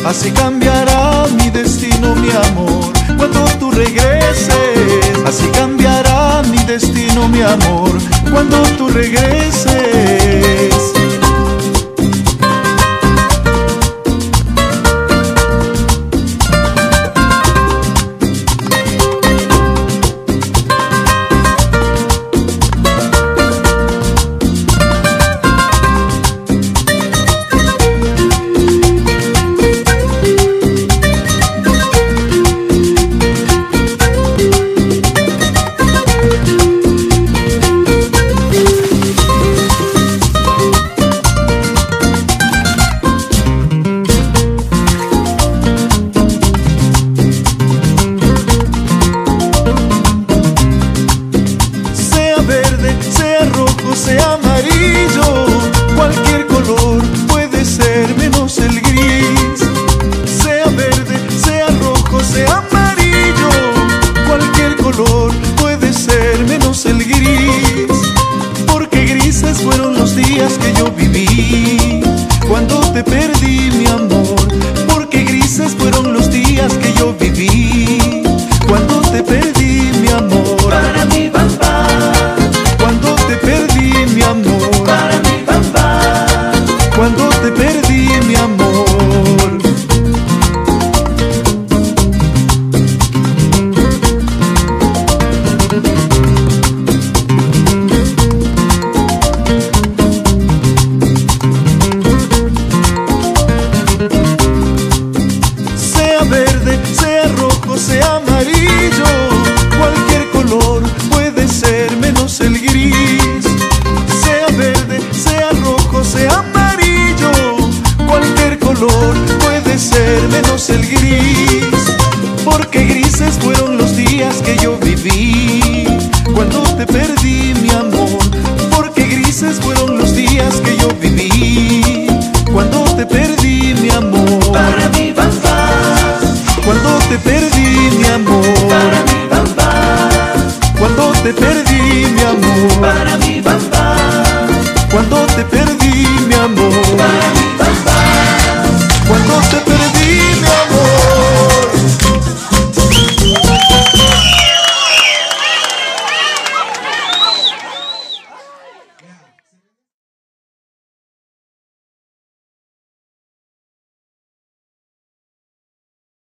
Así cambiará mi destino, mi amor, cuando tú regreses. Así cambiará mi destino, mi amor, cuando tú regreses. Sea amarillo, cualquier color puede ser menos el gris. Sea verde, sea rojo, sea amarillo, cualquier color puede ser menos el gris. Porque grises fueron los días que yo viví cuando te perdí, mi amor. Porque grises fueron los días que yo viví cuando te perdí, mi amor. Para mi papá, cuando te perdí, mi amor. para mi papá, Cuando te perdí, mi amor. Sea verde, sea rojo, sea amarillo, cualquier color puede ser menos el gris. Sea verde, sea rojo, sea amarillo, cualquier color puede ser menos el gris. Porque grises fueron los días que yo viví cuando te perdí, mi amor. Porque grises fueron los días que yo viví cuando te perdí, mi amor. para mi papá, Cuando te perdí, mi amor. para mi papá, Cuando te perdí, mi amor. para